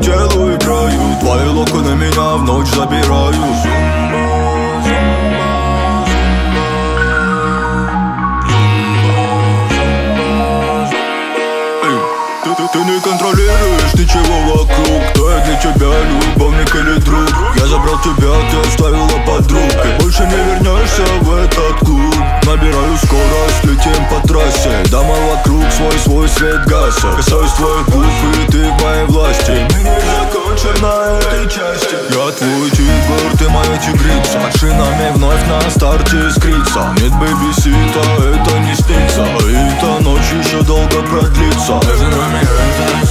телу играют. Твои локоны меня в ночь забирают. Ты не контролируешь ничего вокруг. Кто я для тебя, любовник или друг? Я забрал тебя, ты оставила подруг. И больше не вернешься в этот клуб. Набираю скорость, летим по трассе. Дома вокруг свой свет гасят. Касаюсь твоих губ, и ты в моей власти. Мы не закончим на этой части. Я твой тигр, ты моя тигрица. Под шинами вновь на старте искрится. Нет, бэйби, сита, это не снится. И эта ночь еще долго продлится. Между нами это